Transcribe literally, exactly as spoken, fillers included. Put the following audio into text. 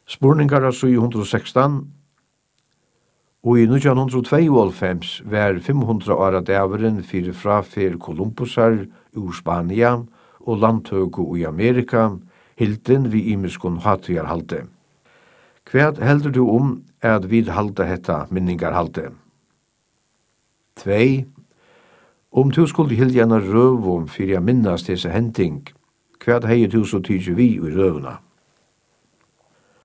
Spurningar av syv hundre og sekstan. Og i nitjan hundrað og tveyoghálvfems var fimm hundrað ára daveren fyrir frafer Columbusar ur Spania og landtøku i Amerika, hilden vi imiskun hatjarhalde. Hvat heldur du om at vid halda hetta minningarhalde? tvei. Om du skulle hilda en røvum fyrir a minnast hese hending, hvat hei du så tidsi vi i røvuna?